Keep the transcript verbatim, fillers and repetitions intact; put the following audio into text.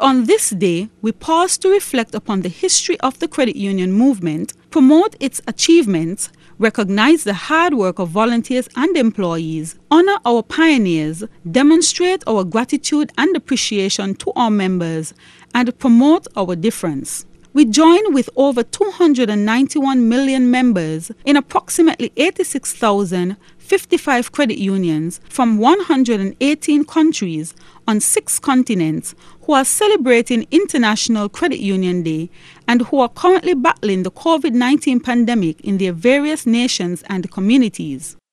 on this day, we pause to reflect upon the history of the credit union movement, promote its achievements, recognize the hard work of volunteers and employees, honor our pioneers, demonstrate our gratitude and appreciation to our members, and promote our difference. We join with over two hundred ninety-one million members in approximately eighty-six thousand fifty-five credit unions from one hundred eighteen countries on six continents who are celebrating International Credit Union Day and who are currently battling the COVID nineteen pandemic in their various nations and communities.